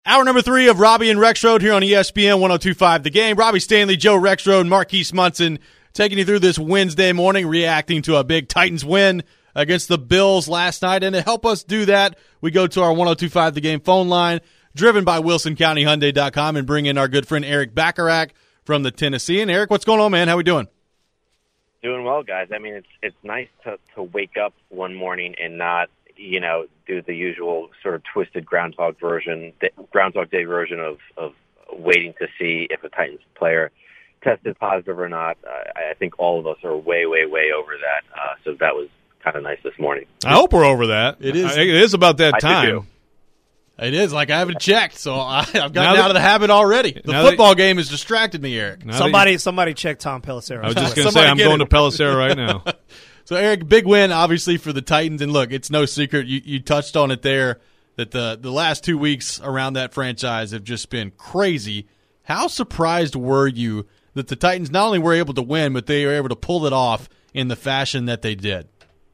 Hour number 3 of Robbie and Rexroad here on ESPN 102.5 The Game. Robbie Stanley, Joe Rexroad, Marquise Munson taking you through this Wednesday morning, reacting to a big Titans win against the Bills last night. And to help us do that, we go to our 102.5 The Game phone line, driven by WilsonCountyHyundai.com, and bring in our good friend Erik Bacharach from the Tennessean. Erik, what's going on, man? How we doing? Doing well, guys. I mean, it's nice to wake up one morning and not, do the usual sort of twisted Groundhog Day version of waiting to see if a Titans player tested positive or not. I think all of us are way, way, way over that. So that was kind of nice this morning. I hope we're over that. It is about that time. It is. Like, I haven't checked, so I've gotten out of the habit already. The football game has distracted me, Erik. Somebody check Tom Pelissero. I was just going to say, I'm going to Pelissero right now. So, Erik, big win, obviously, for the Titans. And, look, it's no secret. You touched on it there that the last 2 weeks around that franchise have just been crazy. How surprised were you that the Titans not only were able to win, but they were able to pull it off in the fashion that they did?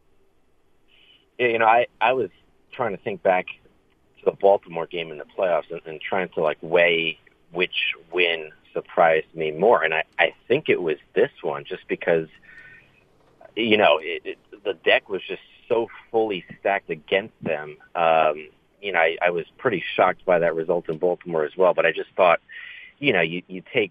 Yeah, I was trying to think back to the Baltimore game in the playoffs and trying to, weigh which win surprised me more. And I think it was this one just because – the deck was just so fully stacked against them. I was pretty shocked by that result in Baltimore as well. But I just thought, you take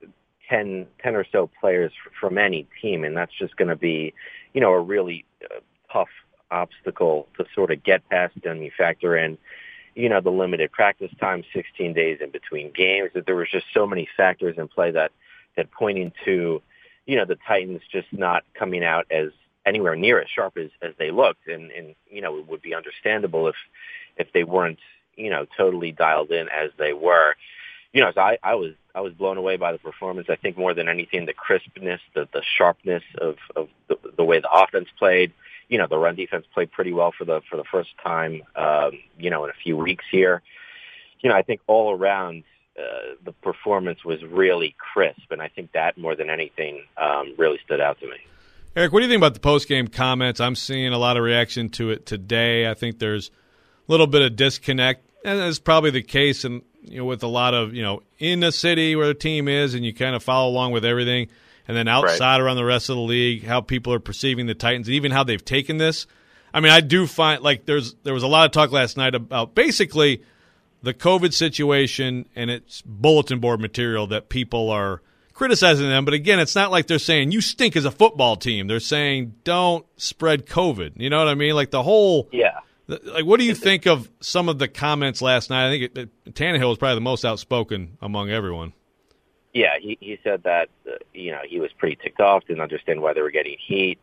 10 or so players from any team, and that's just going to be, a really tough obstacle to sort of get past. And you factor in, the limited practice time, 16 days in between games, that there was just so many factors in play that pointing to, the Titans just not coming out as anywhere near as sharp as they looked. And it would be understandable if they weren't, totally dialed in as they were. So I was blown away by the performance. I think more than anything, the crispness, the sharpness of the way the offense played. The run defense played pretty well for the first time, in a few weeks here. I think all around, the performance was really crisp, and I think that more than anything really stood out to me. Erik, what do you think about the post-game comments? I'm seeing a lot of reaction to it today. I think there's a little bit of disconnect, and that's probably the case with a lot of, in the city where the team is, and you kind of follow along with everything, and then outside around the rest of the league, how people are perceiving the Titans, and even how they've taken this. I mean, I do find there was a lot of talk last night about basically – the COVID situation and its bulletin board material that people are criticizing them. But again, it's not like they're saying, you stink as a football team. They're saying, don't spread COVID. You know what I mean? Like the whole – yeah. What do you think of some of the comments last night? I think Tannehill was probably the most outspoken among everyone. Yeah, he said that, he was pretty ticked off, didn't understand why they were getting heat.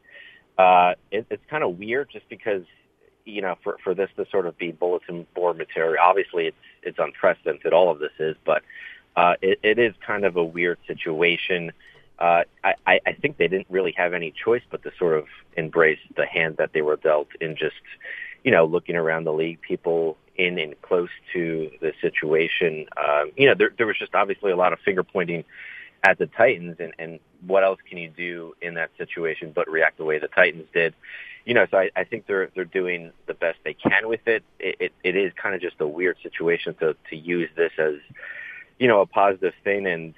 It's kind of weird just because – for this to sort of be bulletin board material, obviously it's unprecedented, all of this is, but it is kind of a weird situation. I think they didn't really have any choice but to sort of embrace the hand that they were dealt in just, looking around the league, people in and close to the situation. There was just obviously a lot of finger pointing at the Titans, and what else can you do in that situation but react the way the Titans did? So I think they're doing the best they can with it. It is kind of just a weird situation to use this as, a positive thing. And,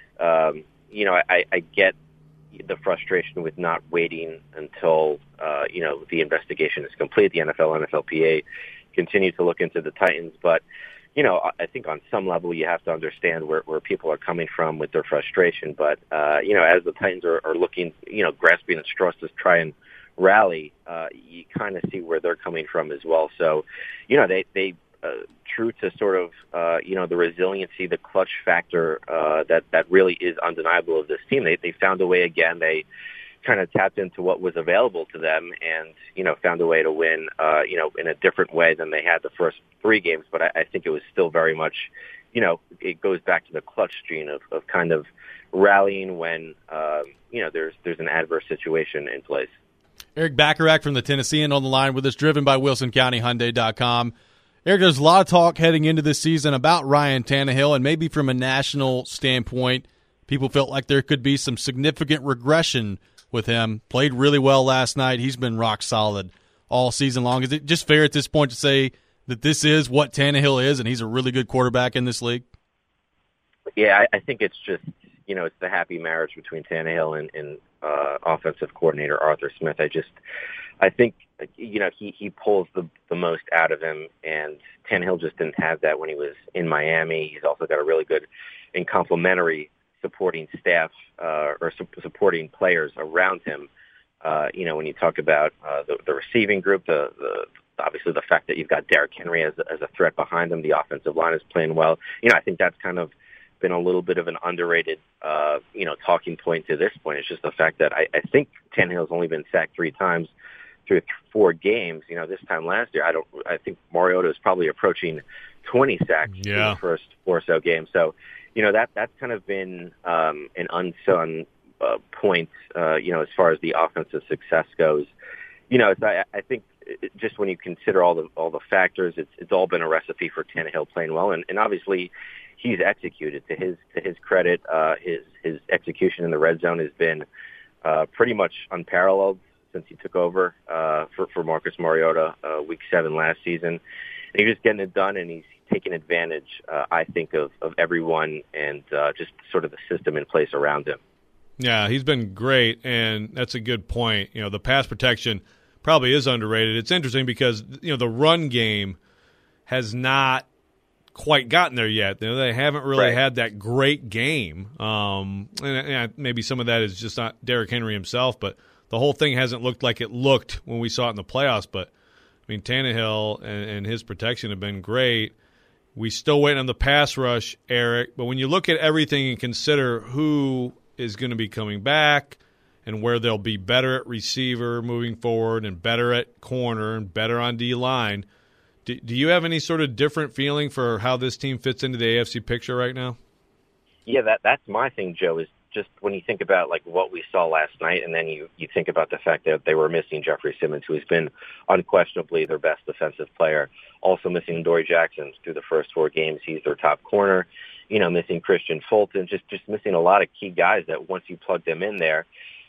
I get the frustration with not waiting until, the investigation is complete. The NFL, NFLPA continue to look into the Titans. But, I think on some level you have to understand where people are coming from with their frustration. But, as the Titans are looking, grasping at straws to try and rally, you kind of see where they're coming from as well. So, they true to sort of, the resiliency, the clutch factor that really is undeniable of this team. They found a way again. They kind of tapped into what was available to them and, found a way to win, in a different way than they had the first 3 games. But I think it was still very much, it goes back to the clutch gene of kind of rallying when, there's an adverse situation in place. Erik Bacharach from the Tennessean on the line with us, driven by WilsonCountyHyundai.com. Erik, there's a lot of talk heading into this season about Ryan Tannehill, and maybe from a national standpoint, people felt like there could be some significant regression with him. Played really well last night. He's been rock solid all season long. Is it just fair at this point to say that this is what Tannehill is, and he's a really good quarterback in this league? Yeah, I think it's just, it's the happy marriage between Tannehill and offensive coordinator Arthur Smith. I think, he pulls the most out of him, and Tannehill just didn't have that when he was in Miami. He's also got a really good and complementary supporting staff or supporting players around him. When you talk about the receiving group, obviously the fact that you've got Derrick Henry as a threat behind him, the offensive line is playing well. I think that's kind of been a little bit of an underrated, talking point to this point. It's just the fact that I think Tannehill's only been sacked 3 times through 4 games. This time last year, I think Mariota is probably approaching 20 sacks in the first 4 or so games. So, that's kind of been an unsung point, as far as the offensive success goes. I think just when you consider all the factors, it's all been a recipe for Tannehill playing well, and obviously he's executed to his credit. His execution in the red zone has been pretty much unparalleled since he took over for Marcus Mariota week 7 last season. And he's just getting it done, and he's taking advantage, I think, of everyone and just sort of the system in place around him. Yeah, he's been great, and that's a good point. The pass protection probably is underrated. It's interesting because, the run game has not quite gotten there yet. They haven't really had that great game. And maybe some of that is just not Derrick Henry himself, but the whole thing hasn't looked like it looked when we saw it in the playoffs. But, Tannehill and his protection have been great. We still waiting on the pass rush, Eric. But when you look at everything and consider who is going to be coming back and where they'll be better at receiver moving forward and better at corner and better on D-line, do you have any sort of different feeling for how this team fits into the AFC picture right now? Yeah, that's my thing, Joe, is just when you think about like what we saw last night, and then you think about the fact that they were missing Jeffrey Simmons, who has been unquestionably their best defensive player, also missing Dory Jackson through the first 4 games. He's their top corner, missing Christian Fulton, just missing a lot of key guys that once you plug them in there,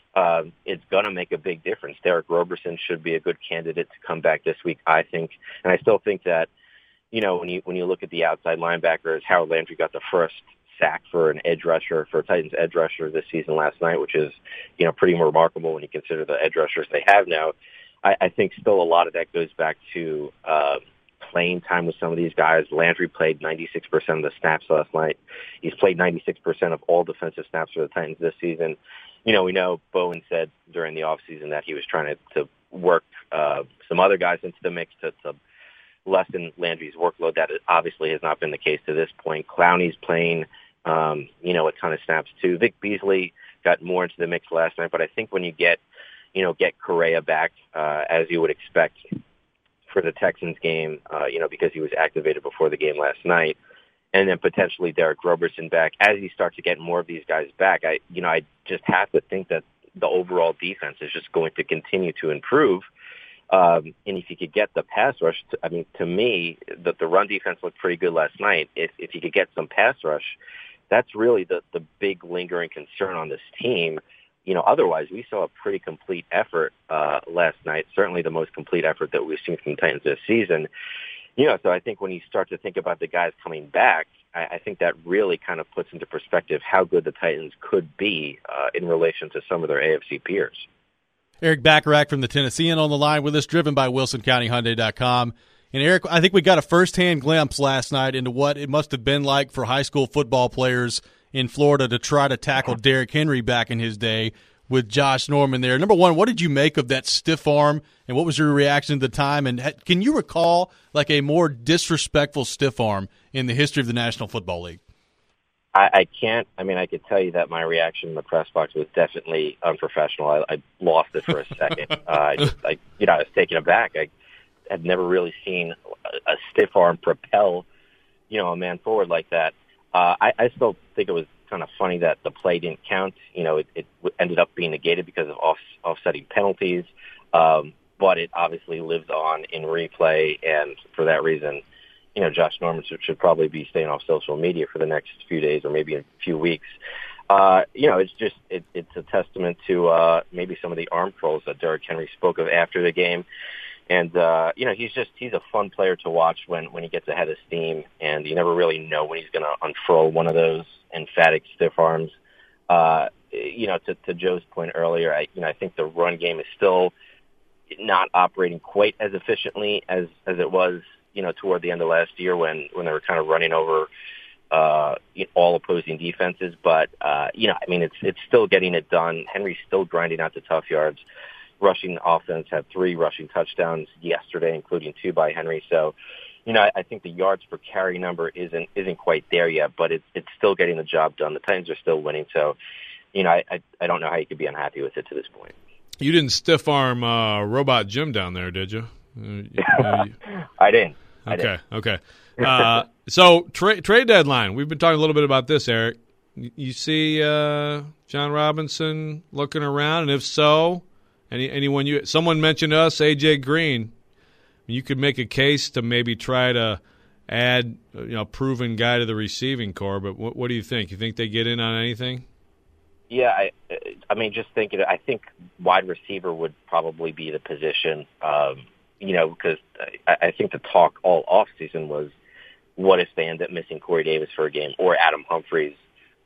it's going to make a big difference. Derek Roberson should be a good candidate to come back this week, I think. And I still think that, when you look at the outside linebackers, Harold Landry got the first sack for an edge rusher, for a Titans edge rusher this season last night, which is, pretty remarkable when you consider the edge rushers they have now. I think still a lot of that goes back to playing time with some of these guys. Landry played 96% of the snaps last night. He's played 96% of all defensive snaps for the Titans this season. We know Bowen said during the offseason that he was trying to work some other guys into the mix to lessen Landry's workload. That obviously has not been the case to this point. Clowney's playing, a ton of snaps too. Vic Beasley got more into the mix last night, but I think when you get Correa back, as you would expect for the Texans game, because he was activated before the game last night, and then potentially Derek Roberson back, as you start to get more of these guys back, I just have to think that the overall defense is just going to continue to improve. And if you could get the pass rush, to me, the run defense looked pretty good last night. If you could get some pass rush, that's really the big lingering concern on this team. Otherwise, we saw a pretty complete effort last night, certainly the most complete effort that we've seen from the Titans this season. So I think when you start to think about the guys coming back, I think that really kind of puts into perspective how good the Titans could be in relation to some of their AFC peers. Eric Bacharach from the Tennessean on the line with us, driven by WilsonCountyHyundai.com. And Eric, I think we got a firsthand glimpse last night into what it must have been like for high school football players in Florida to try to tackle Derrick Henry back in his day with Josh Norman there. Number one, what did you make of that stiff arm, and what was your reaction at the time? And can you recall like a more disrespectful stiff arm in the history of the National Football League? I can't. I could tell you that my reaction in the press box was definitely unprofessional. I lost it for a second. I was taken aback. I had never really seen a stiff arm propel, a man forward like that. I still think it was kind of funny that the play didn't count. It ended up being negated because of offsetting penalties. But it obviously lives on in replay, and for that reason, Josh Norman should probably be staying off social media for the next few days or maybe a few weeks. It's a testament to maybe some of the arm pros that Derrick Henry spoke of after the game. And, he's a fun player to watch when he gets ahead of steam, and you never really know when he's going to unfurl one of those emphatic stiff arms. To Joe's point earlier, I think the run game is still not operating quite as efficiently as it was, toward the end of last year when they were kind of running over all opposing defenses. But, it's still getting it done. Henry's still grinding out the tough yards. Rushing offense had 3 rushing touchdowns yesterday, including 2 by Henry. So, I think the yards per carry number isn't quite there yet, but it's still getting the job done. The Titans are still winning. So, I don't know how you could be unhappy with it to this point. You didn't stiff arm Robot Jim down there, did you? I didn't. Okay. So trade deadline. We've been talking a little bit about this, Eric. You see John Robinson looking around, and if so, someone mentioned us, AJ Green. You could make a case to maybe try to add a proven guy to the receiving core. But what do you think? You think they get in on anything? Yeah, just thinking, I think wide receiver would probably be the position, because I think the talk all offseason was, what if they end up missing Corey Davis for a game or Adam Humphries?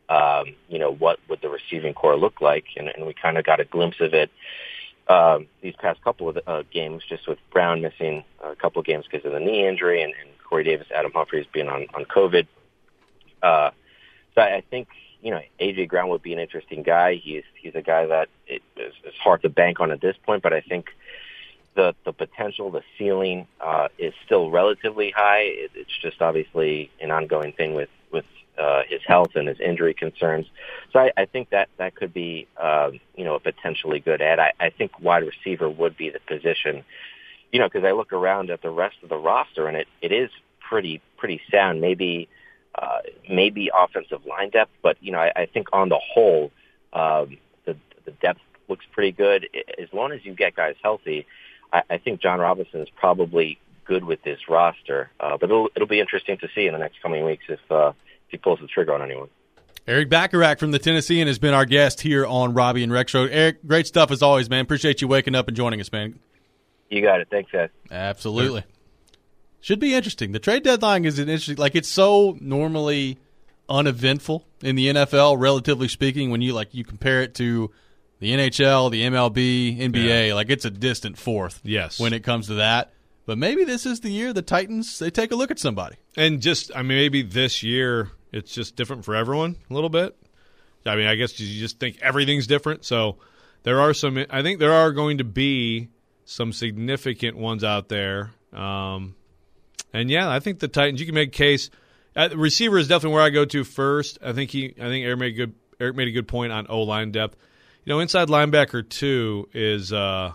What would the receiving core look like? And we kind of got a glimpse of it these past couple of games, just with Brown missing a couple of games because of the knee injury and Corey Davis, Adam Humphries being on COVID. So I think, A.J. Brown would be an interesting guy. He's a guy that it's hard to bank on at this point, but I think the potential, the ceiling is still relatively high. It's just obviously an ongoing thing with his health and his injury concerns. So I think that could be, a potentially good add. I think wide receiver would be the position, because I look around at the rest of the roster and it is pretty sound. Maybe offensive line depth, but I think on the whole, the depth looks pretty good. As long as you get guys healthy, I think John Robinson is probably good with this roster. But it'll be interesting to see in the next coming weeks if he pulls the trigger on anyone. Eric Bacharach from the Tennessean has been our guest here on Robbie and Rex Show. Eric, great stuff as always, man. Appreciate you waking up and joining us, man. You got it. Thanks, guys. Absolutely. Should be interesting. The trade deadline is interesting. Like, it's so normally uneventful in the NFL, relatively speaking, when you compare it to the NHL, the MLB, NBA. Yeah. Like, it's a distant fourth. Yes. When it comes to that. But maybe this is the year the Titans, they take a look at somebody. And maybe this year it's just different for everyone a little bit. I guess you just think everything's different. So I think there are going to be some significant ones out there. And yeah, I think the Titans, you can make a case. Receiver is definitely where I go to first. I think Eric made a good point on O-line depth. Inside linebacker too is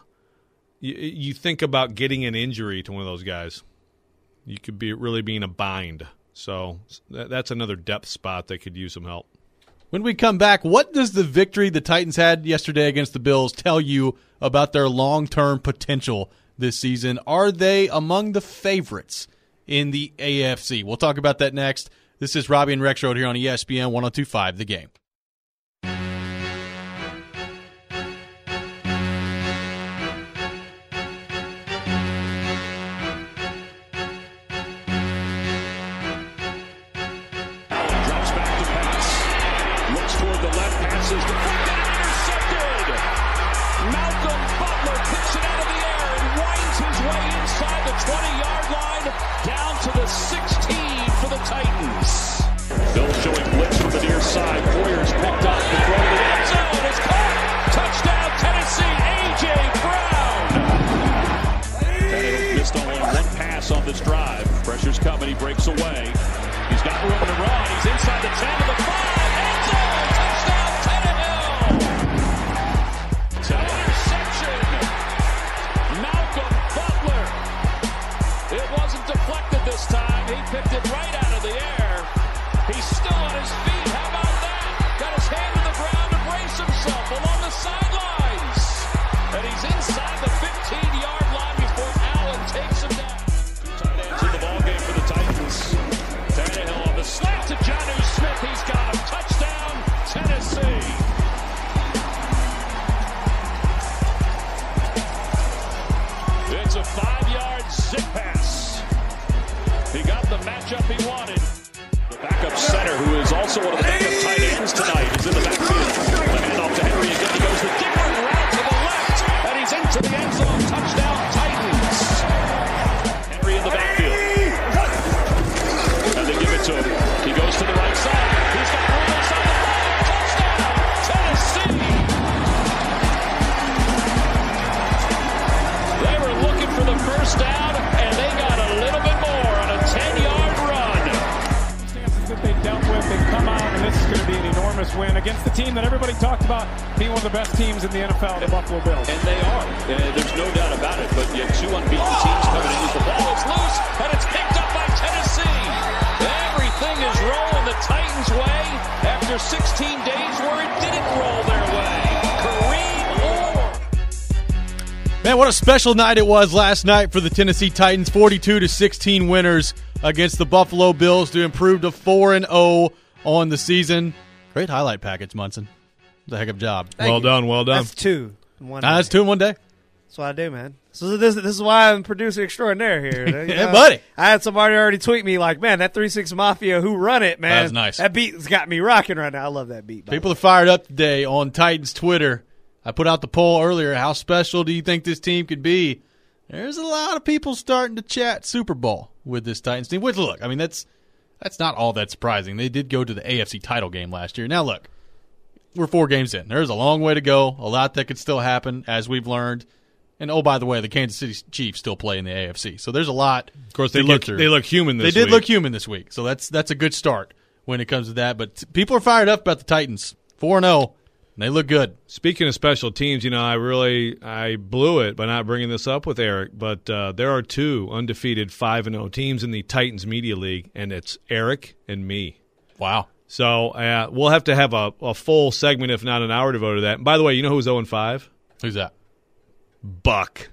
you think about getting an injury to one of those guys. You could really be in a bind. So that's another depth spot that could use some help. When we come back, what does the victory the Titans had yesterday against the Bills tell you about their long-term potential this season? Are they among the favorites in the AFC? We'll talk about that next. This is Robbie and Rex Road here on ESPN 102.5 The Game. On this drive, pressure's coming, he breaks away. He's got room to run. He's inside the 10 to the 5. End zone, touchdown, Tannehill. Interception. Malcolm Butler. It wasn't deflected this time. He picked it right out of the air. He's still on his feet. How about that? Got his hand to the ground to brace himself along the sidelines. And he's inside the 15-yard line before Allen takes him down. Tannehill on the slant to Jonnu Smith. He's got him. Touchdown, Tennessee. It's a 5 who is also one of the backup tight ends tonight, is in the backfield. The handoff to Henry again. He goes with different route to the left, and he's into the end zone. Touchdown, Titans. Henry in the backfield. And they give it to him. He goes to the right side. He's got room inside the 5. Touchdown, Tennessee. They were looking for the first down, and they got a little bit more on a 10-yard run. Circumstances that they dealt with, they come out, and this is going to be an enormous win against the team that everybody talked about being one of the best teams in the NFL, the Buffalo Bills. And they are. There's no doubt about it. But you have 2 unbeaten teams coming in. The ball is loose, and it's picked up by Tennessee. Everything is rolling the Titans' way after 16 days where it didn't roll their way. Kareem Orr. Man, what a special night it was last night for the Tennessee Titans. 42-16 winners against the Buffalo Bills to improve to 4-0 on the season. Great highlight package, Munson. It's a heck of a job. Well done. That's 2 in one day. That's 2 in one day. That's what I do, man. So this is why I'm producer extraordinaire here. Yeah, buddy. I had somebody already tweet me like, man, that 3-6 Mafia, who run it, man. That's nice. That beat's got me rocking right now. I love that beat. People are fired up today on Titans Twitter. I put out the poll earlier. How special do you think this team could be? There's a lot of people starting to chat Super Bowl with this Titans team. Which, look, I mean, that's not all that surprising. They did go to the AFC title game last year. Now, look, we're 4 games in. There's a long way to go. A lot that could still happen, as we've learned. And, oh, by the way, the Kansas City Chiefs still play in the AFC. So there's a lot. Of course, they look human this week. They did look human this week. So that's a good start when it comes to that. But people are fired up about the Titans. 4-0, and they look good. Speaking of special teams, I blew it by not bringing this up with Eric, but there are 2 undefeated 5-0 teams in the Titans Media League, and it's Eric and me. Wow. So we'll have to have a full segment, if not an hour, devoted to that. And by the way, you know who's 0-5? Who's that? Buck.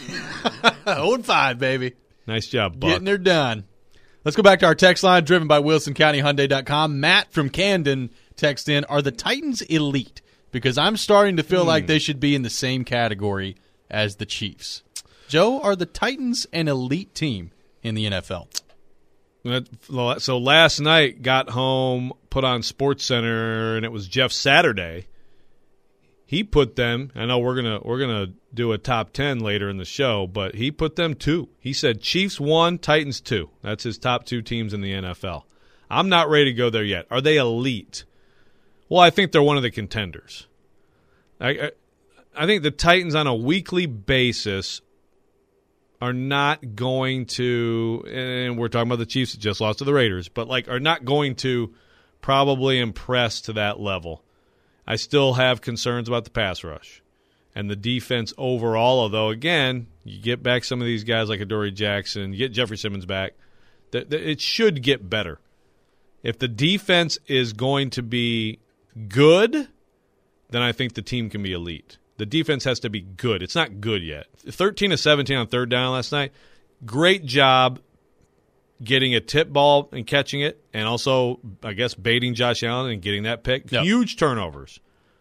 0-5, baby. Nice job, Buck. Getting her done. Let's go back to our text line, driven by WilsonCountyHyundai.com. Matt from Camden texts in, are the Titans elite? Because I'm starting to feel like they should be in the same category as the Chiefs. Joe, are the Titans an elite team in the NFL? So last night, got home, put on SportsCenter, and it was Jeff Saturday. He put them. I know we're gonna do a top 10 later in the show, but he put them 2. He said Chiefs 1, Titans 2. That's his top 2 teams in the NFL. I'm not ready to go there yet. Are they elite? Well, I think they're one of the contenders. I think the Titans on a weekly basis are not going to, and we're talking about the Chiefs that just lost to the Raiders, but are not going to probably impress to that level. I still have concerns about the pass rush and the defense overall, although, again, you get back some of these guys like Adoree Jackson, you get Jeffrey Simmons back, it should get better. If the defense is going to be good, then I think the team can be elite. The defense has to be good. It's not good yet. 13 of 17 on 3rd down last night. Great job getting a tip ball and catching it, and also, I guess, baiting Josh Allen and getting that pick. Yep. Huge turnovers.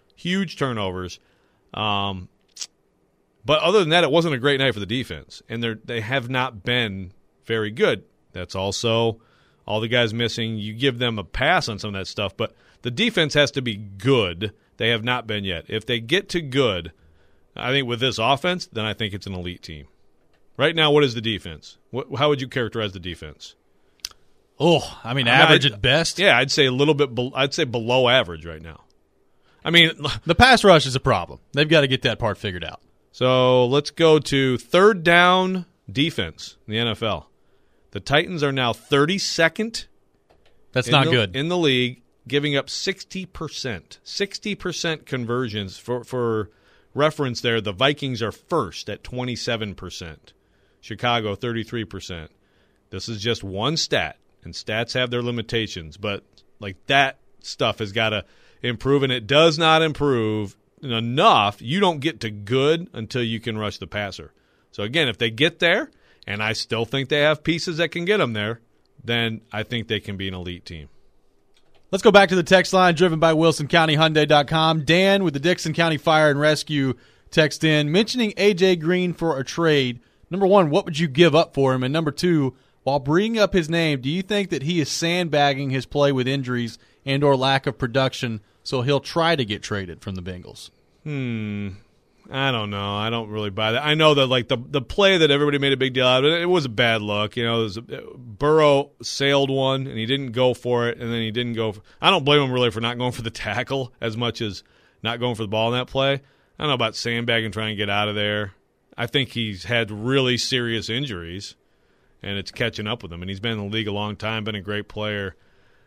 But other than that, it wasn't a great night for the defense, and they have not been very good. That's also all the guys missing. You give them a pass on some of that stuff, but the defense has to be good. They have not been yet. If they get to good, I think with this offense, then I think it's an elite team. Right now, what is the defense? How would you characterize the defense? Oh, I mean, average at best. Yeah, I'd say a little bit. I'd say below average right now. I mean, the pass rush is a problem. They've got to get that part figured out. So let's go to 3rd down defense in the NFL. The Titans are now 32nd. That's not good in the league, giving up 60%. 60% conversions. For reference, there, the Vikings are first at 27%. Chicago 33%. This is just one stat, and stats have their limitations, but that stuff has got to improve, and it does not improve enough. You don't get to good until you can rush the passer. So again, if they get there, and I still think they have pieces that can get them there, then I think they can be an elite team. Let's go back to the text line driven by WilsonCountyHyundai.com. Dan with the Dixon County Fire and Rescue text in, mentioning A.J. Green for a trade. Number one, what would you give up for him? And number two, while bringing up his name, do you think that he is sandbagging his play with injuries and or lack of production so he'll try to get traded from the Bengals? I don't know. I don't really buy that. I know that like the play that everybody made a big deal out of, it was a bad look. Burrow sailed one and he didn't go for it, and then he didn't go. I don't blame him really for not going for the tackle as much as not going for the ball in that play. I don't know about sandbagging trying to get out of there. I think he's had really serious injuries, and it's catching up with him. And he's been in the league a long time, been a great player.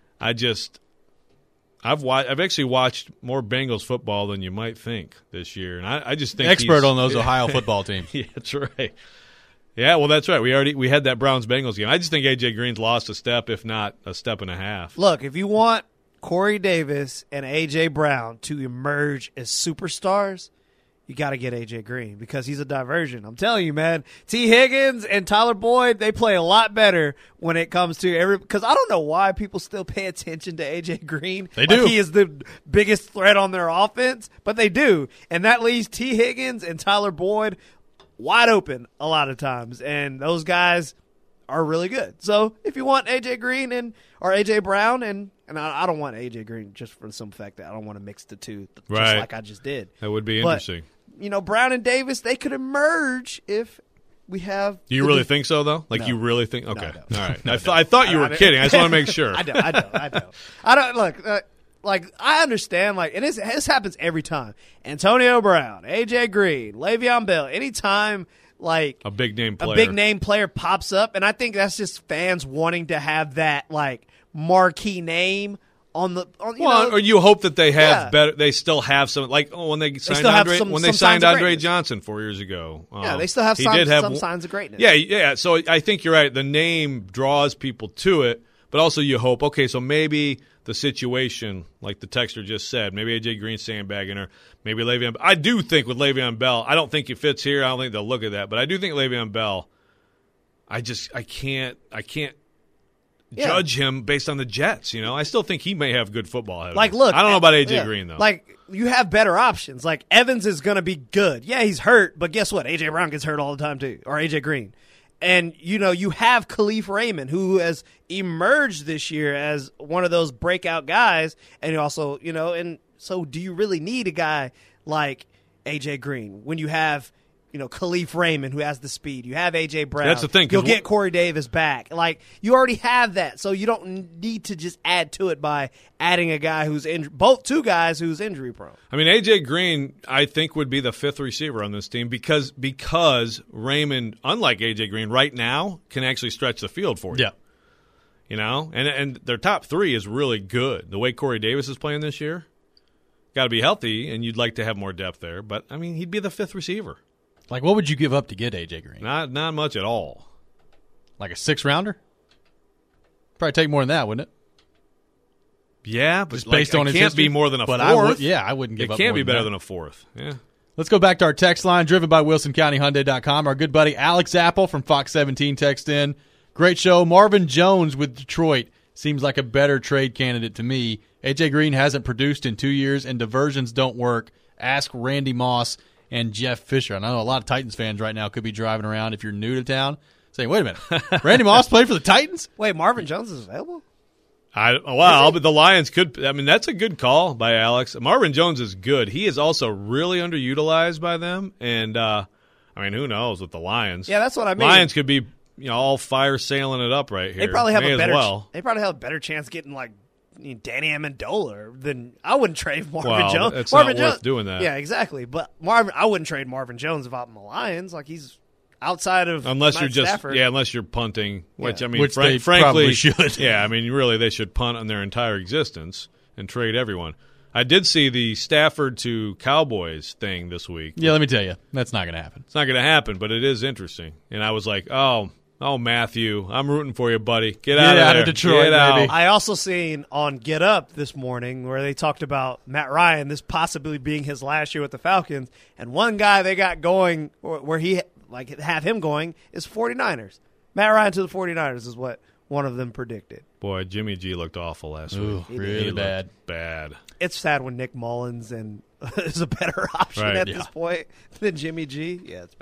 I've actually watched more Bengals football than you might think this year, and I just think expert on those Ohio football teams. Yeah, that's right. Yeah, well, that's right. We had that Browns-Bengals game. I just think A.J. Green's lost a step, if not a step and a half. Look, if you want Corey Davis and A.J. Brown to emerge as superstars, you got to get A.J. Green because he's a diversion. I'm telling you, man. T. Higgins and Tyler Boyd, they play a lot better when it comes to because I don't know why people still pay attention to A.J. Green. They do. Like he is the biggest threat on their offense, but they do. And that leaves T. Higgins and Tyler Boyd wide open a lot of times, and those guys are really good. So if you want A.J. Green or A.J. Brown, and I don't want A.J. Green just for some fact that I don't want to mix the two just like I just did. That would be interesting. Brown and Davis, they could emerge if we have. Do you really think so, though? Like, No. you really think? Okay. No, I don't. All right. I thought you were kidding. I just want to make sure. I don't. Look, like, I understand, like, and this happens every time. Antonio Brown, A.J. Green, Le'Veon Bell, anytime, like, a big name player pops up, and I think that's just fans wanting to have that, like, marquee name or you hope that they have better. They still have some, like when they signed Andre Johnson 4 years ago. They still have some signs of greatness. Yeah. So I think you're right. The name draws people to it, but also you hope. Okay, so maybe the situation, like the texter just said, maybe A.J. Green's sandbagging, or maybe Le'Veon. I do think with Le'Veon Bell, I don't think he fits here. I don't think they'll look at that, but I do think Le'Veon Bell. I can't judge him based on the Jets. I still think he may have good football ahead of him. Look, I don't know about A.J. Green, though. Like, you have better options. Like, Evans is going to be good. Yeah, he's hurt, but guess what? A.J. Brown gets hurt all the time, too, or A.J. Green. And, you have Khalif Raymond, who has emerged this year as one of those breakout guys. And also, and so do you really need a guy like A.J. Green when you have – Khalif Raymond, who has the speed. You have A.J. Brown. That's the thing. You'll get Corey Davis back. Like, you already have that, so you don't need to just add to it by adding a guy who's two guys who's injury prone. I mean, A.J. Green, I think, would be the fifth receiver on this team because Raymond, unlike A.J. Green, right now can actually stretch the field for you. Yeah. And their top three is really good. The way Corey Davis is playing this year, got to be healthy, and you'd like to have more depth there. But, I mean, he'd be the fifth receiver. Like, what would you give up to get A.J. Green? Not much at all. Like a 6-rounder? Probably take more than that, wouldn't it? Yeah, but just based on it his can't history? be more than a but fourth. I wouldn't give it up can't more be than better that. than a fourth. Yeah. Let's go back to our text line, driven by WilsonCountyHyundai.com. Our good buddy Alex Apple from Fox 17 text in. Great show. Marvin Jones with Detroit seems like a better trade candidate to me. A.J. Green hasn't produced in 2 years, and diversions don't work. Ask Randy Moss and Jeff Fisher. And I know a lot of Titans fans right now could be driving around if you're new to town saying, wait a minute, Randy Moss played for the Titans? Wait, Marvin Jones is available? But the Lions could. I mean, that's a good call by Alex. Marvin Jones is good. He is also really underutilized by them. And, who knows with the Lions? Yeah, that's what I mean. Lions could be all fire sailing it up right here. They probably have They probably have a better chance getting, like, Danny Amendola than I wouldn't trade Marvin Jones. It's Marvin not worth doing that. Yeah, exactly. But I wouldn't trade Marvin Jones if I'm the Lions. Like, he's outside of unless Matt you're just Stafford. unless you're punting, which they frankly probably should. Yeah, really they should punt on their entire existence and trade everyone. I did see the Stafford to Cowboys thing this week. Yeah, let me tell you, that's not going to happen. It's not going to happen, but it is interesting. And I was like, oh, Matthew, I'm rooting for you, buddy. Get out of there. Detroit, Get out. baby. I also seen on Get Up this morning where they talked about Matt Ryan, this possibly being his last year with the Falcons, and one guy they got going where he have him going is 49ers. Matt Ryan to the 49ers is what one of them predicted. Boy, Jimmy G looked awful last Ooh, week. really He bad. looked bad. It's sad when Nick Mullins is a better option Right, at yeah. this point than Jimmy G. Yeah, it's bad.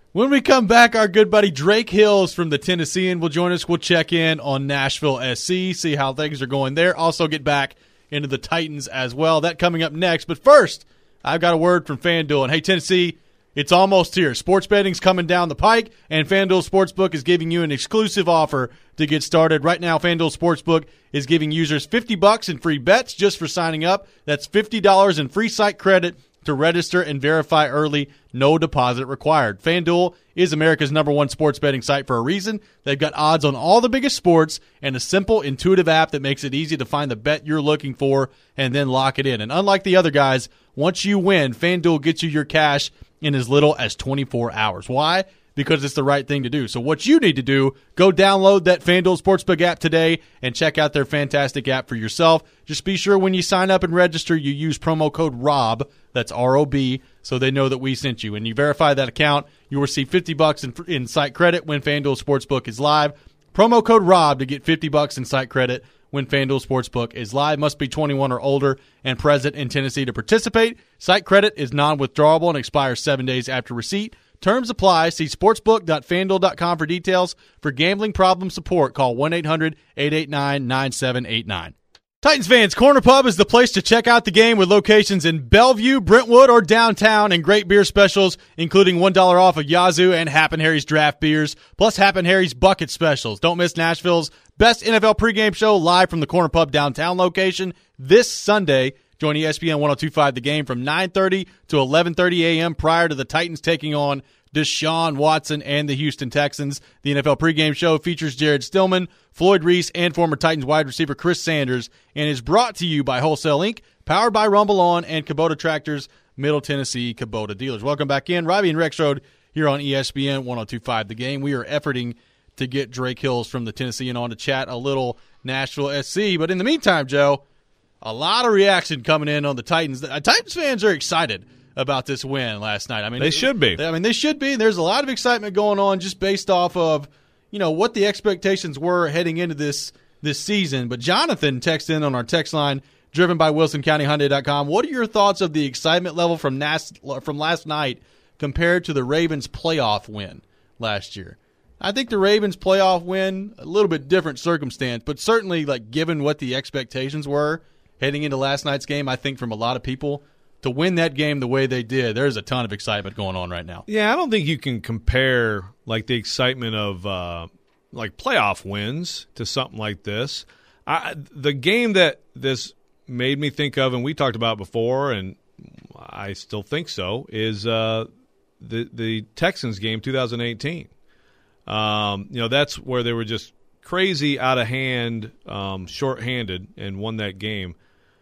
When we come back, our good buddy Drake Hills from the Tennessean will join us. We'll check in on Nashville SC, see how things are going there. Also get back into the Titans as well. That coming up next. But first, I've got a word from FanDuel. And hey, Tennessee, it's almost here. Sports betting's coming down the pike, and FanDuel Sportsbook is giving you an exclusive offer to get started. Right now, FanDuel Sportsbook is giving users $50 in free bets just for signing up. That's $50 in free site credit to register and verify early. No deposit required. FanDuel is America's #1 sports betting site for a reason. They've got odds on all the biggest sports and a simple, intuitive app that makes it easy to find the bet you're looking for and then lock it in. And unlike the other guys, once you win, FanDuel gets you your cash in as little as 24 hours. Why? Because it's the right thing to do. So what you need to do, go download that FanDuel Sportsbook app today and check out their fantastic app for yourself. Just be sure when you sign up and register, you use promo code ROB, that's R-O-B, so they know that we sent you. And you verify that account, you'll receive $50 in site credit when FanDuel Sportsbook is live. Promo code ROB to get $50 in site credit when FanDuel Sportsbook is live. Must be 21 or older and present in Tennessee to participate. Site credit is non-withdrawable and expires 7 days after receipt. Terms apply. See sportsbook.fanduel.com for details. For gambling problem support, call 1-800-889-9789. Titans fans, Corner Pub is the place to check out the game with locations in Bellevue, Brentwood, or downtown, and great beer specials, including $1 off of Yazoo and Happen Harry's draft beers, plus Happen Harry's bucket specials. Don't miss Nashville's best NFL pregame show live from the Corner Pub downtown location this Sunday. Join ESPN 102.5 The Game from 9:30 to 11:30 a.m. prior to the Titans taking on Deshaun Watson and the Houston Texans. The NFL pregame show features Jared Stillman, Floyd Reese, and former Titans wide receiver Chris Sanders, and is brought to you by Wholesale Inc., powered by Rumble On, and Kubota Tractors, Middle Tennessee Kubota dealers. Welcome back in. Robbie and Rexroad here on ESPN 102.5 The Game. We are efforting to get Drake Hills from the Tennessean on to chat a little Nashville SC. But in the meantime, Joe, a lot of reaction coming in on the Titans. Titans fans are excited about this win last night. I mean, they should be. They should be. There's a lot of excitement going on just based off of, what the expectations were heading into this season. But Jonathan texted in on our text line, driven by WilsonCountyHyundai.com. What are your thoughts of the excitement level from last night compared to the Ravens' playoff win last year? I think the Ravens' playoff win, a little bit different circumstance, but certainly, given what the expectations were heading into last night's game, I think from a lot of people, to win that game the way they did, there's a ton of excitement going on right now. Yeah, I don't think you can compare the excitement of playoff wins to something like this. The game that this made me think of, and we talked about before, and I still think so, is the Texans game 2018. That's where they were just crazy out of hand, shorthanded, and won that game.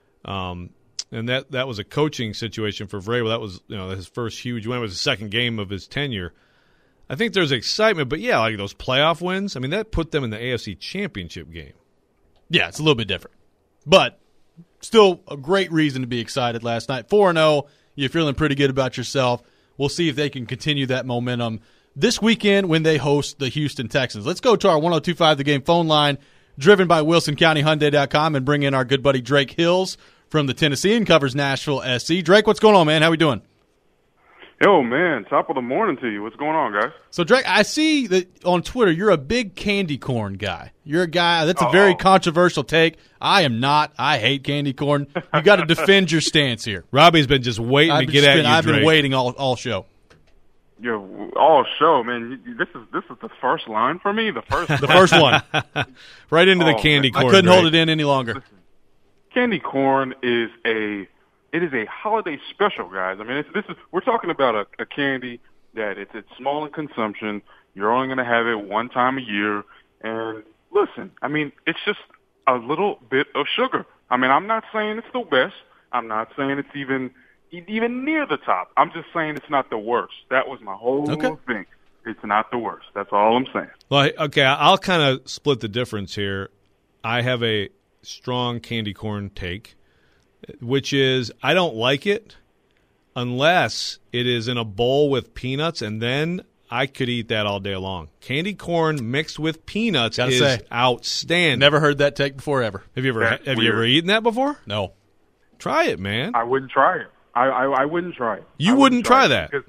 And that was a coaching situation for Vrabel. That was his first huge win. It was the second game of his tenure. I think there's excitement, but yeah, those playoff wins. I mean, that put them in the AFC Championship game. Yeah, it's a little bit different, but still a great reason to be excited. Last night, 4-0. You're feeling pretty good about yourself. We'll see if they can continue that momentum this weekend when they host the Houston Texans. Let's go to our 102.5 The Game phone line, driven by WilsonCountyHyundai.com, and bring in our good buddy Drake Hills from the Tennessean, covers Nashville SC. Drake, what's going on, man? How we doing? Yo, man, top of the morning to you. What's going on, guys? So, Drake, I see that on Twitter you're a big candy corn guy. You're a guy that's a very controversial take. I am not. I hate candy corn. You got to defend your stance here. Robbie's been just waiting to get at you, I've Drake. been waiting all show. You're all show, man. This is the first line for me. The first one, right into the candy corn. I couldn't Drake. hold it in any longer. Listen, candy corn is a holiday special, guys. I mean, we're talking about a candy that it's small in consumption. You're only going to have it one time a year. And listen, I mean, it's just a little bit of sugar. I mean, I'm not saying it's the best. I'm not saying it's even near the top. I'm just saying it's not the worst. That was my whole thing. It's not the worst. That's all I'm saying. Well, okay, I'll kind of split the difference here. I have a strong candy corn take, which is I don't like it unless it is in a bowl with peanuts, and then I could eat that all day long. Candy corn mixed with peanuts is outstanding. Never heard that take before ever. Have you ever eaten that before? No. Try it, man. I wouldn't try it. I wouldn't try it. You wouldn't try that?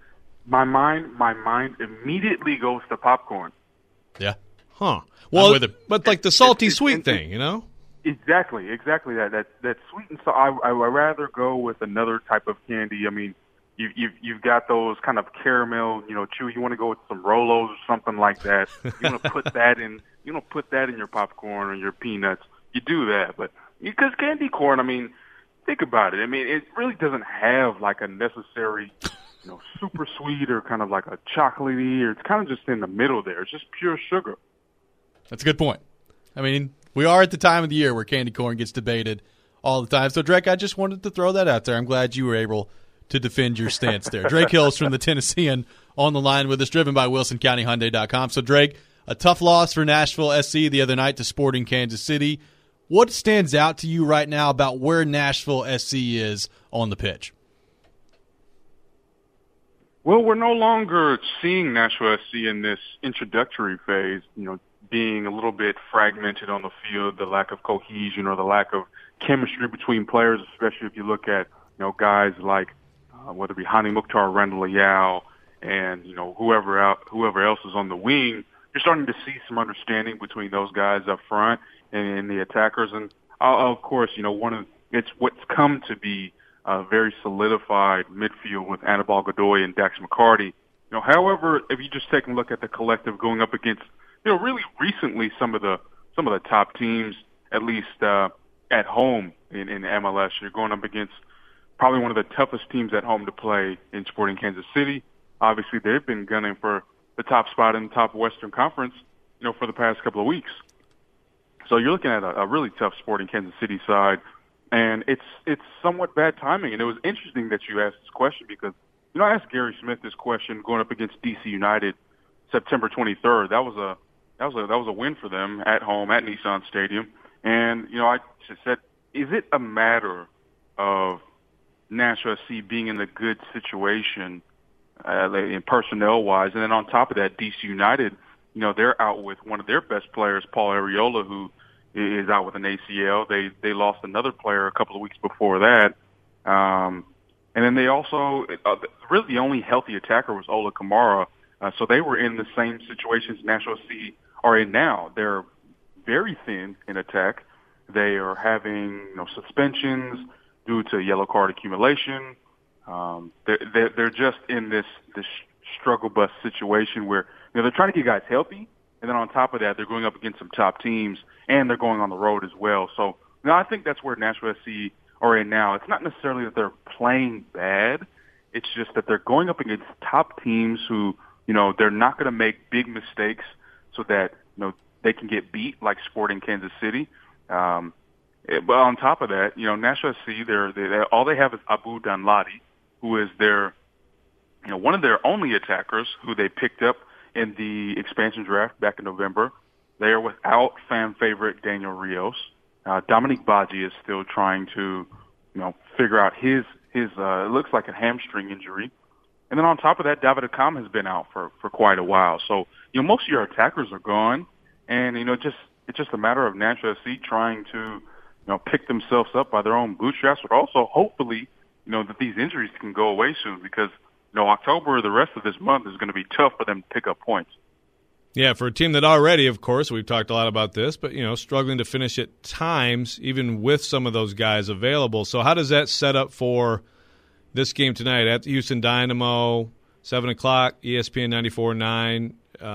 my mind immediately goes to popcorn. Yeah. Huh. Well, with it. but like the salty sweet thing, you know? Exactly. That sweet and I would rather go with another type of candy. I mean, you've got those kind of caramel, chew. You want to go with some Rolos or something like that. You want to put that in. You don't put that in your popcorn or your peanuts. You do that, but because candy corn, I mean, think about it. I mean, it really doesn't have like a necessary, super sweet or kind of like a chocolatey, or it's kind of just in the middle there. It's just pure sugar. That's a good point. I mean, we are at the time of the year where candy corn gets debated all the time. So, Drake, I just wanted to throw that out there. I'm glad you were able to defend your stance there. Drake Hills from the Tennessean on the line with us, driven by WilsonCountyHyundai.com. So, Drake, a tough loss for Nashville SC the other night to Sporting Kansas City. What stands out to you right now about where Nashville SC is on the pitch? Well, we're no longer seeing Nashville SC in this introductory phase, being a little bit fragmented on the field, the lack of cohesion or the lack of chemistry between players, especially if you look at, guys like whether it be Hani Mukhtar, Randall Leal, and, whoever else is on the wing. You're starting to see some understanding between those guys up front and the attackers. And, of course, it's what's come to be a very solidified midfield with Anibal Godoy and Dax McCarty. However, if you just take a look at the collective going up against, really recently some of the top teams, at least at home in MLS, you're going up against probably one of the toughest teams at home to play in Sporting Kansas City. Obviously, they've been gunning for the top spot in the top Western Conference, for the past couple of weeks. So you're looking at a really tough Sporting Kansas City side, and it's somewhat bad timing. And it was interesting that you asked this question because, I asked Gary Smith this question going up against DC United September 23rd. That was a win for them at home at Nissan Stadium. And, I just said, is it a matter of Nashville SC being in a good situation in personnel-wise? And then on top of that, DC United, they're out with one of their best players, Paul Arriola, who is out with an ACL. They lost another player a couple of weeks before that. And then they also, really the only healthy attacker was Ola Kamara. So they were in the same situations Nashville SC are in now. They're very thin in attack. They are having suspensions due to yellow card accumulation. They're just in this struggle bus situation where they're trying to get guys healthy, and then on top of that, they're going up against some top teams, and they're going on the road as well. So I think that's where Nashville SC are in now. It's not necessarily that they're playing bad. It's just that they're going up against top teams who, they're not going to make big mistakes so that, they can get beat like Sporting Kansas City. But on top of that, Nashville SC, all they have is Abu Danladi, who is their, one of their only attackers who they picked up in the expansion draft back in November. They are without fan favorite Daniel Rios. Dominique Badji is still trying to, figure out his it looks like a hamstring injury. And then on top of that, David Akam has been out for quite a while. So, most of your attackers are gone. And, it's just a matter of Nashville SC trying to, pick themselves up by their own bootstraps, but also hopefully, that these injuries can go away soon because, October, the rest of this month is going to be tough for them to pick up points. Yeah, for a team that already, of course, we've talked a lot about this, but, struggling to finish at times, even with some of those guys available. So how does that set up for this game tonight at Houston Dynamo, 7 o'clock, ESPN 94.9?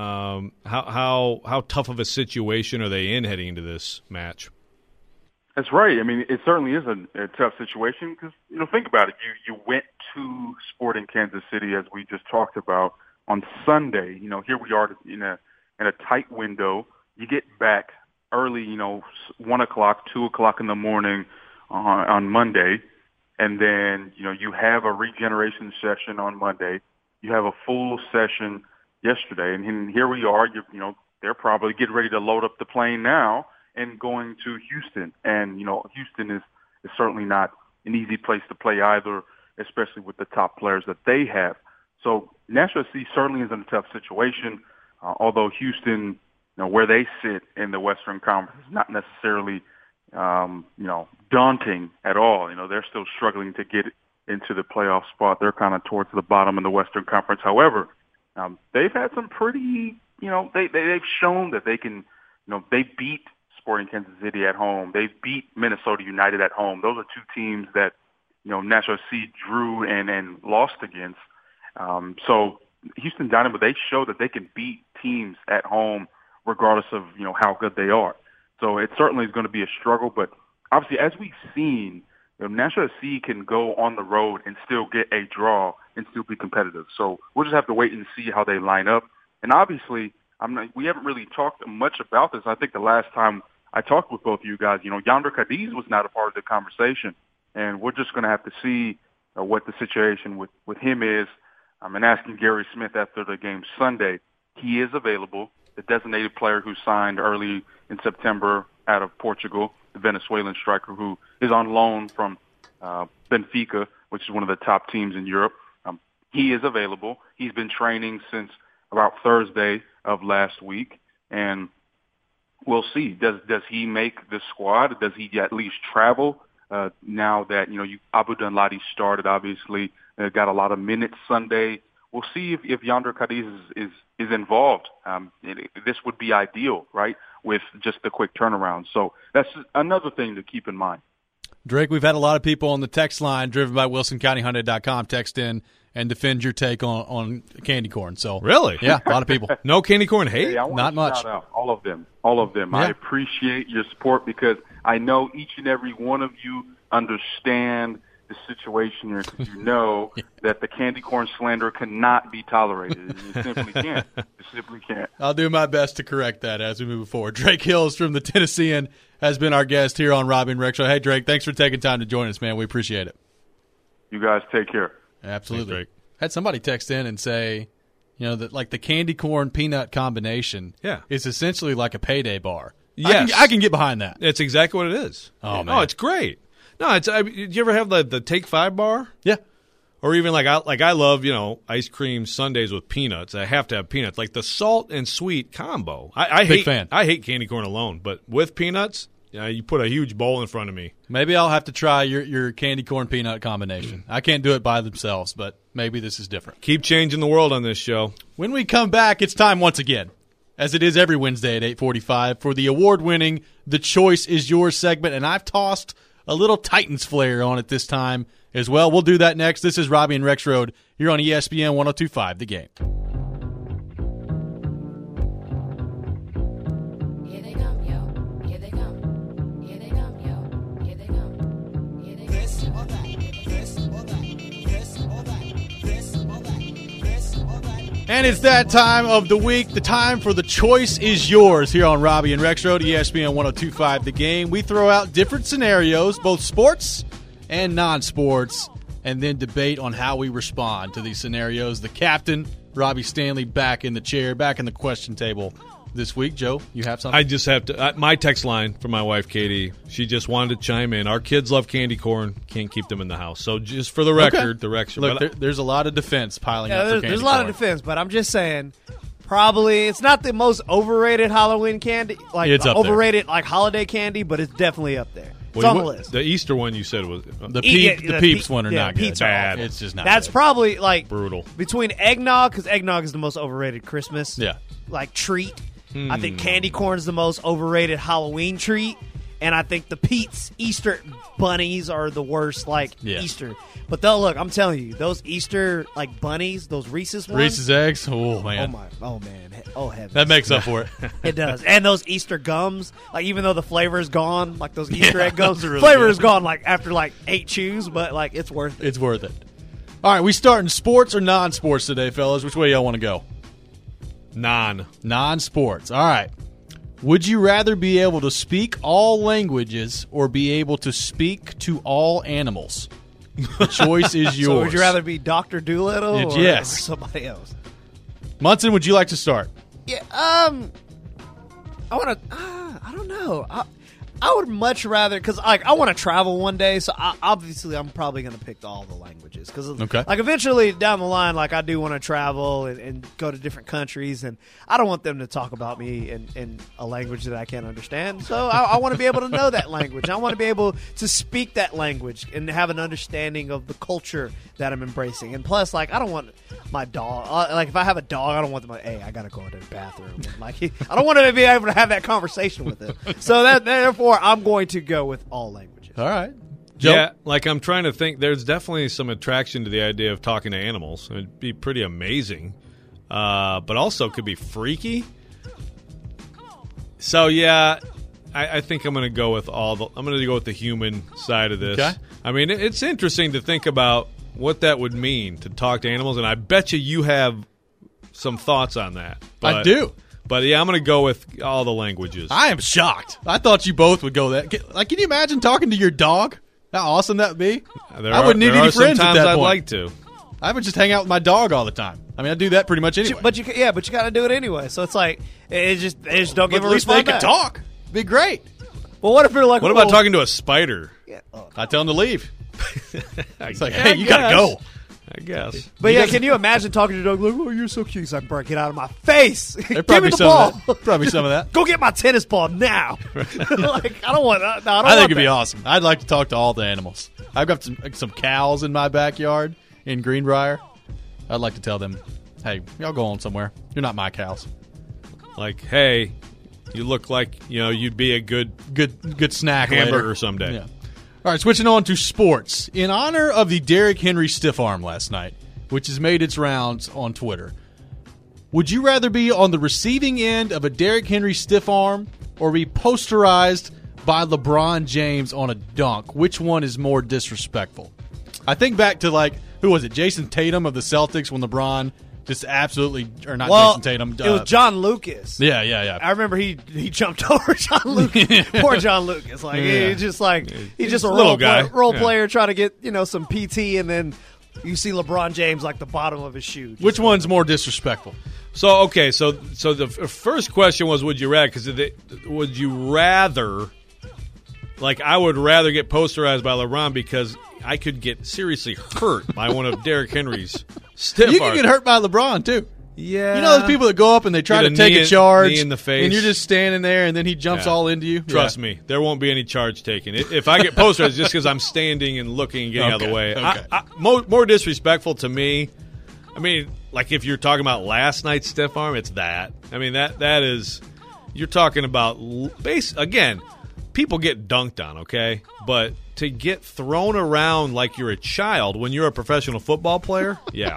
How tough of a situation are they in heading into this match? That's right. I mean, it certainly is a tough situation because, think about it. You went to Sporting Kansas City, as we just talked about, on Sunday. Here we are in a tight window. You get back early, 1 o'clock, 2 o'clock in the morning on Monday, and then, you have a regeneration session on Monday. You have a full session yesterday, and here we are. They're probably getting ready to load up the plane now and going to Houston. And, Houston is certainly not an easy place to play either, especially with the top players that they have. So Nashville SC certainly is in a tough situation, although Houston, where they sit in the Western Conference is not necessarily, daunting at all. They're still struggling to get into the playoff spot. They're kind of towards the bottom in the Western Conference. However, they've had some pretty, they've shown that they can, they beat Sporting Kansas City at home. They beat Minnesota United at home. Those are two teams that, Nashville SC drew and lost against. So Houston Dynamo, they show that they can beat teams at home regardless of, how good they are. So it certainly is going to be a struggle. But obviously, as we've seen, Nashville SC can go on the road and still get a draw and still be competitive. So we'll just have to wait and see how they line up. And obviously, we haven't really talked much about this. I think the last time I talked with both of you guys, Yonder Cadiz was not a part of the conversation. And we're just going to have to see what the situation with him is. And asking Gary Smith after the game Sunday, he is available, the designated player who signed early in September out of Portugal, the Venezuelan striker who is on loan from Benfica, which is one of the top teams in Europe. He is available. He's been training since about Thursday of last week, and we'll see. Does he make the squad? Does he at least travel? Now that, Abu Danladi started, obviously, got a lot of minutes Sunday. We'll see if Yonder Cadiz is involved. This would be ideal, right, with just the quick turnaround. So that's another thing to keep in mind. Drake, we've had a lot of people on the text line driven by WilsonCountyHyundai.com text in and defend your take on candy corn. So really? Yeah, a lot of people. No candy corn hate? Hey, I want Not to much. Shout out all of them. Yeah. I appreciate your support because I know each and every one of you understand the situation here because you know that the candy corn slander cannot be tolerated. You simply can't. You simply can't. I'll do my best to correct that as we move forward. Drake Hills from the Tennessean has been our guest here on Robbie and Rex Show. Hey, Drake, thanks for taking time to join us, man. We appreciate it. You guys take care. Absolutely. Thanks, Drake. Had somebody text in and say, that like the candy corn peanut combination is essentially like a payday bar. Yes. I can get behind that. It's exactly what it is. Oh, man. Oh, it's great. No, do you ever have the Take 5 bar? Yeah. Or even I love, ice cream sundaes with peanuts. I have to have peanuts. Like the salt and sweet combo. I Big fan. I hate candy corn alone, but with peanuts, you put a huge bowl in front of me. Maybe I'll have to try your candy corn peanut combination. I can't do it by themselves, but maybe this is different. Keep changing the world on this show. When we come back, it's time once again, as it is every Wednesday at 8:45, for the award-winning The Choice Is Yours segment, and I've tossed a little Titans flair on it this time as well. We'll do that next. This is Robbie and Rex Road here on ESPN 102.5 The Game. Here they come, yo. Here they come. Here they come, yo. Here they come. Here they come. This or that. This or that. This or that. This or that. This or that. And it's that time of the week, the time for The Choice Is Yours here on Robbie and Rex Road, ESPN 102.5 The Game. We throw out different scenarios, both sports and non-sports, and then debate on how we respond to these scenarios. The captain, Robbie Stanley, back in the chair, back in the question table this week. Joe, you have something? I just have to my text line from my wife, Katie, she just wanted to chime in. Our kids love candy corn. Can't keep them in the house. So just for the record, the Rex. Look, there's a lot of defense piling up for candy there's a lot corn. of defense, but I'm just saying, probably it's not the most overrated Halloween candy, like It's up there. overrated like holiday candy, but it's definitely up there. It's Well, on the list. The Easter one you said was The Yeah, Peeps one are yeah, not good. Peeps are Bad. awful. It's just not That's good. probably like brutal. between eggnog, because eggnog is the most overrated Christmas Yeah. like treat. I think candy corn is the most overrated Halloween treat, and I think the Pete's Easter bunnies are the worst Easter. But though, look, I'm telling you, those Easter like bunnies, those Reese's ones. Reese's Eggs? Oh, man. Oh man, oh heavens. That makes up for it. It does. And those Easter gums, like even though the flavor is gone, like those Easter egg gums, those are really flavor good. is gone like after like 8 chews, but like it's worth it. It's worth it. All right, we starting sports or non-sports today, fellas? Which way y'all want to go? Non-sports. All right. Would you rather be able to speak all languages or be able to speak to all animals? The choice is yours. So would you rather be Dr. Doolittle or Yes. somebody else? Munson, would you like to start? Yeah, I want to. I don't know. I would much rather, because like I want to travel one day, so obviously I'm probably going to pick all the languages. Because Okay. like eventually down the line, like I do want to travel and go to different countries, and I don't want them to talk about me in a language that I can't understand. So I want to be able to know that language. I want to be able to speak that language and have an understanding of the culture that I'm embracing. And plus, like I don't want my dog. Like if I have a dog, I don't want them like, hey, I got to go to the bathroom. And, like I don't want to be able to have that conversation with him. So therefore, I'm going to go with all languages. All right. Joe? Yeah, like I'm trying to think. There's definitely some attraction to the idea of talking to animals. It'd be pretty amazing, but also could be freaky. So yeah, I think I'm going to go with I'm going to go with the human side of this. Okay. I mean, it's interesting to think about what that would mean to talk to animals, and I bet you have some thoughts on that. But, I do. But yeah, I'm going to go with all the languages. I am shocked. I thought you both would go that. Like, can you imagine talking to your dog? How awesome that would be? I wouldn't need any friends at that I'd point. like to. I would just hang out with my dog all the time. I mean, I do that pretty much anyway. But you got to do it anyway. So it's like they just don't give But a at least they response can back. talk. Be great. Well, what if you're like, What about talking to a spider? Yeah, I tell them to leave. It's like, hey, you gotta go. I guess. But yeah, can you imagine talking to your dog like, oh, you're so cute? He's like, Bert, get out of my face. There'd Give probably me the some ball. of that. Probably some of that. Go get my tennis ball now. Like, I don't want that. No, I don't I want think it'd be that. awesome. I'd like to talk to all the animals. I've got some cows in my backyard in Greenbrier. I'd like to tell them, hey, y'all go on somewhere. You're not my cows. Like, hey, you look like you'd be a good Snack hamburger later. someday. Yeah. All right, switching on to sports. In honor of the Derrick Henry stiff arm last night, which has made its rounds on Twitter, would you rather be on the receiving end of a Derrick Henry stiff arm or be posterized by LeBron James on a dunk? Which one is more disrespectful? I think back to, like, who was it? Jason Tatum of the Celtics when LeBron just absolutely, or not Jason Tatum. It was John Lucas. Yeah. I remember he jumped over John Lucas. Poor John Lucas. Like he's just a little guy. Role player trying to get some PT, and then you see LeBron James like the bottom of his shoe. Which one's more disrespectful? So okay, so the first question was, would you rather? Because would you rather? Like, I would rather get posterized by LeBron because I could get seriously hurt by one of Derrick Henry's stiff You can arms. get hurt by LeBron too. Yeah, You know those people that go up and they try Get to a take knee a charge, knee in the face. and you're just standing there, and then he jumps Yeah. all into you. Trust me, there won't be any charge taken. If I get posterized, it's just because I'm standing and looking and getting out of the way. Okay. More disrespectful to me. I mean, like if you're talking about last night's stiff arm, it's that. I mean, that is. You're talking about again. People get dunked on, okay? But to get thrown around like you're a child when you're a professional football player, yeah.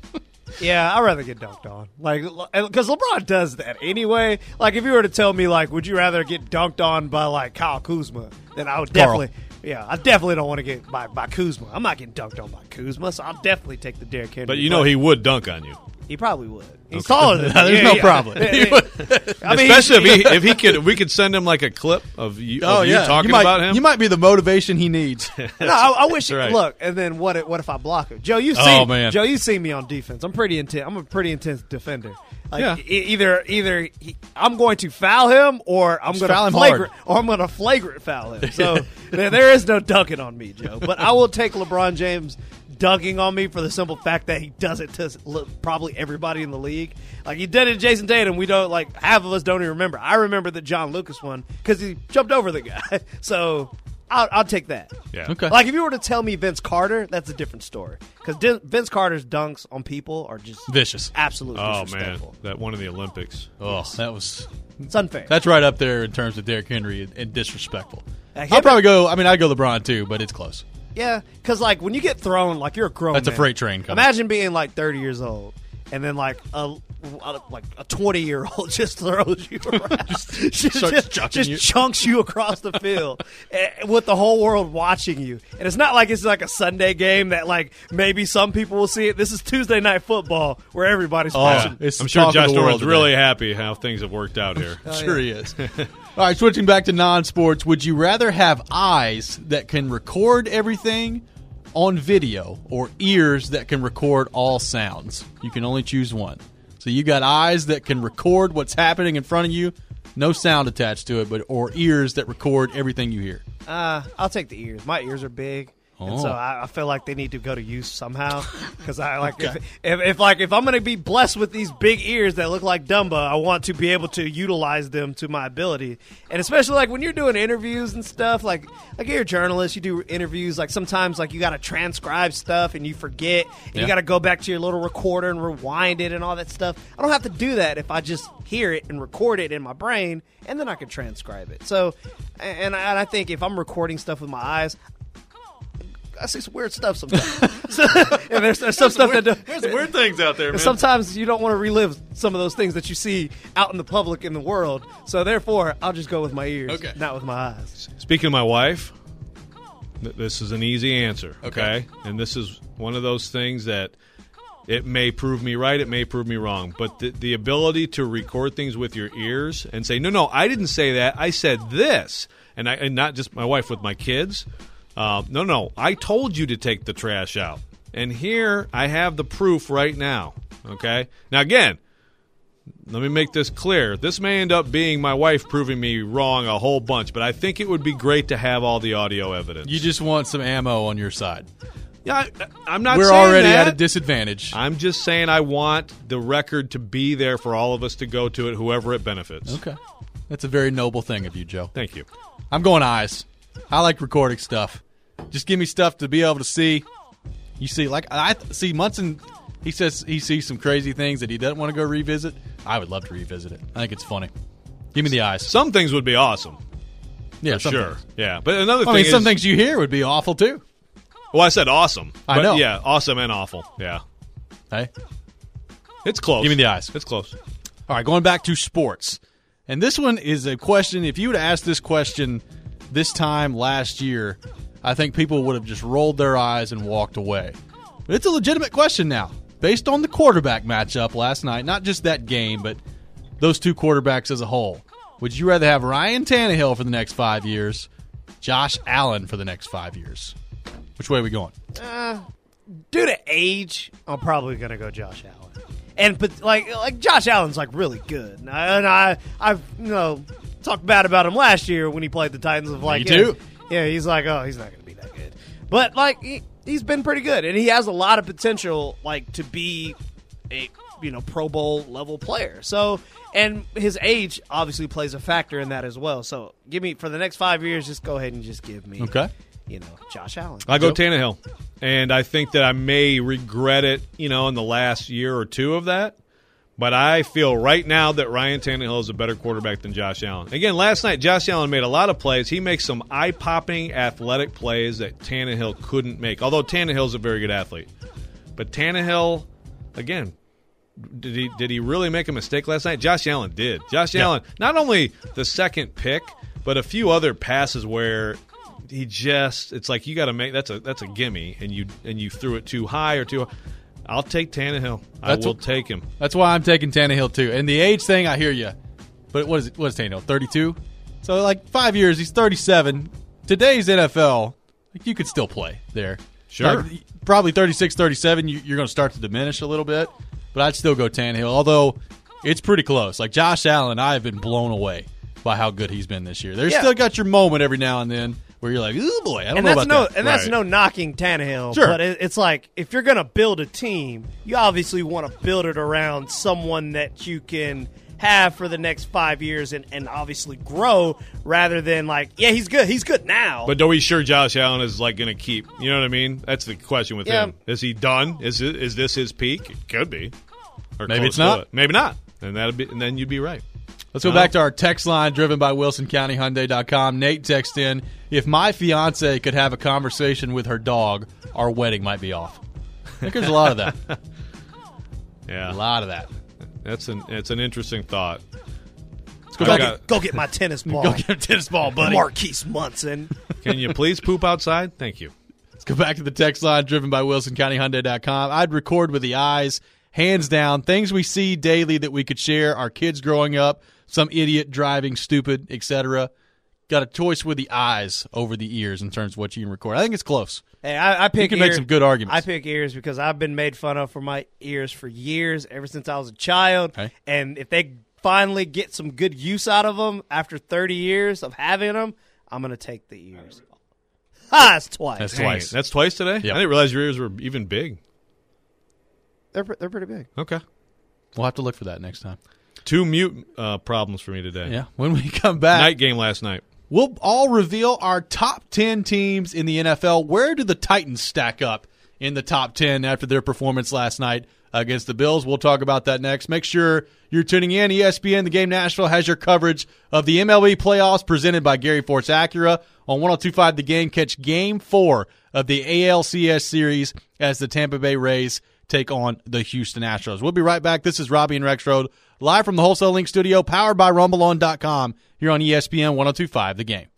Yeah, I'd rather get dunked on. Like, because LeBron does that anyway. Like, if you were to tell me, like, would you rather get dunked on by, like, Kyle Kuzma, then I would definitely, I definitely don't want to get by Kuzma. I'm not getting dunked on by Kuzma, so I'll definitely take the Derrick Henry. But you know he would dunk on you. He probably would. He's taller than me. There's no problem. I mean, Especially if we could send him like a clip of you, talking about him. You might be the motivation he needs. No, I wish. That's right. Look, and then what if I block him? Joe, you've Oh, seen. man. Joe, you've seen me on defense. I'm pretty intense. I'm a pretty intense defender. Like, Yeah. Either I'm going to foul him, or I'm going foul to him flagrant, hard. or I'm going to flagrant foul him. So there is no dunking on me, Joe. But I will take LeBron James dunking on me for the simple fact that he does it to probably everybody in the league. Like, he did it to Jason Tatum. We don't, like, half of us don't even remember. I remember the John Lucas one because he jumped over the guy. So I'll take that. Yeah. Okay. Like, if you were to tell me Vince Carter, that's a different story. Because Vince Carter's dunks on people are just Vicious. absolutely Oh man, disrespectful. that one in the Olympics. Oh, that was. It's unfair. That's right up there in terms of Derrick Henry and disrespectful. Like, I'll probably go. I mean, I'd go LeBron too, but it's close. Yeah, because, like, when you get thrown, like, you're a grown That's a man. freight train coming. Imagine being, like, 30 years old, and then, like a 20-year-old just throws you around. Starts chucking you. chunks you across the field with the whole world watching you. And it's not like it's like a Sunday game that, like, maybe some people will see it. This is Tuesday Night Football where everybody's watching. It's I'm the sure talk of Josh the world Norman's today. really happy how things have worked out here. I'm sure he is. All right, switching back to non-sports, would you rather have eyes that can record everything on video or ears that can record all sounds? You can only choose one. So you got eyes that can record what's happening in front of you, no sound attached to it, or ears that record everything you hear? I'll take the ears. My ears are big. And so I feel like they need to go to use somehow, because I like if I'm going to be blessed with these big ears that look like Dumba, I want to be able to utilize them to my ability. And especially like when you're doing interviews and stuff, like you're a journalist, you do interviews. Like sometimes like you got to transcribe stuff and you forget, and you got to go back to your little recorder and rewind it and all that stuff. I don't have to do that if I just hear it and record it in my brain, and then I can transcribe it. So, and I think if I'm recording stuff with my eyes, I see some weird stuff sometimes. And there's some stuff There's weird things out there, man. Sometimes you don't want to relive some of those things that you see out in the public in the world. So therefore, I'll just go with my ears, not with my eyes. Speaking of my wife, this is an easy answer, okay? And this is one of those things that it may prove me right, it may prove me wrong. But the ability to record things with your ears and say, no, I didn't say that. I said this. And not just my wife, with my kids. No, I told you to take the trash out. And here I have the proof right now, okay? Now, again, let me make this clear. This may end up being my wife proving me wrong a whole bunch, but I think it would be great to have all the audio evidence. You just want some ammo on your side. Yeah, I'm not We're saying already that. at a disadvantage. I'm just saying I want the record to be there for all of us to go to it, whoever it benefits. Okay. That's a very noble thing of you, Joe. Thank you. I'm going eyes. I like recording stuff. Just give me stuff to be able to see. You see, like I see Munson, he says he sees some crazy things that he doesn't want to go revisit. I would love to revisit it. I think it's funny. Give me the eyes. Some things would be awesome. Yeah, for sure. Things. Yeah, but another thing I mean, is, some things you hear would be awful too. Well, I said awesome. I know. Yeah, awesome and awful. Yeah. Hey, it's close. Give me the eyes. It's close. All right, going back to sports. And this one is a question. If you would have asked this question this time last year, I think people would have just rolled their eyes and walked away. But it's a legitimate question now, based on the quarterback matchup last night. Not just that game, but those two quarterbacks as a whole. Would you rather have Ryan Tannehill for the next 5 years, Josh Allen for the next 5 years? Which way are we going? Due to age, I'm probably going to go Josh Allen. But like Josh Allen's like really good, and I've talked bad about him last year when he played the Titans. Of like, Me too. Yeah, he's like, oh, he's not going to be that good. But like he's been pretty good, and he has a lot of potential, like to be a Pro Bowl level player. So, and his age obviously plays a factor in that as well. So, give me for the next 5 years, just go ahead and just give me, Josh Allen. I go Tannehill, and I think that I may regret it, in the last year or two of that. But I feel right now that Ryan Tannehill is a better quarterback than Josh Allen. Again, last night, Josh Allen made a lot of plays. He makes some eye-popping athletic plays that Tannehill couldn't make, although Tannehill's a very good athlete. But Tannehill, again, did he really make a mistake last night? Josh Allen did. Josh Allen, not only the second pick, but a few other passes where it's like you got to make that's a gimme, and you threw it too high or too high. I'll take Tannehill. I will take him. That's why I'm taking Tannehill too. And the age thing, I hear you. But what is Tannehill? 32? So like 5 years, he's 37. Today's NFL, you could still play there. Sure. Probably 36, 37, you're going to start to diminish a little bit. But I'd still go Tannehill, although it's pretty close. Like Josh Allen, I have been blown away by how good he's been this year. There's still got your moment every now and then where you're like, ooh, boy, I don't know about that. And that's no knocking Tannehill. Sure. But it's like, if you're going to build a team, you obviously want to build it around someone that you can have for the next 5 years and obviously grow, rather than like, yeah, he's good. He's good now. But are we sure Josh Allen is like going to keep? You know what I mean? That's the question with him. Is he done? Is this his peak? It could be. Or maybe it's not. Maybe not. And then you'd be right. Let's go back to our text line driven by WilsonCountyHyundai.com. Nate texted in, if my fiance could have a conversation with her dog, our wedding might be off. I think there's a lot of that. Yeah. A lot of that. It's an interesting thought. Let's go get my tennis ball. Go get a tennis ball, buddy. Marquise Munson. Can you please poop outside? Thank you. Let's go back to the text line driven by WilsonCountyHyundai.com. I'd record with the eyes, hands down. Things we see daily that we could share. Our kids growing up, some idiot driving stupid, etc. Got a choice with the eyes over the ears in terms of what you can record. I think it's close. Hey, I pick you can make some good arguments. I pick ears because I've been made fun of for my ears for years, ever since I was a child. Okay. And if they finally get some good use out of them after 30 years of having them, I'm going to take the ears. That's twice. That's twice. That's twice today? Yep. I didn't realize your ears were even big. They're pretty big. Okay. We'll have to look for that next time. 2 mute problems for me today. Yeah. When we come back, Night game last night. we'll all reveal our top 10 teams in the NFL. Where do the Titans stack up in the top 10 after their performance last night against the Bills? We'll talk about that next. Make sure you're tuning in. ESPN The Game Nashville has your coverage of the MLB playoffs presented by Gary Force Acura. On 102.5 The Game, catch Game 4 of the ALCS series as the Tampa Bay Rays take on the Houston Astros. We'll be right back. This is Robbie and Rex Road, live from the Wholesale Link studio, powered by RumbleOn.com, here on ESPN 102.5 The Game.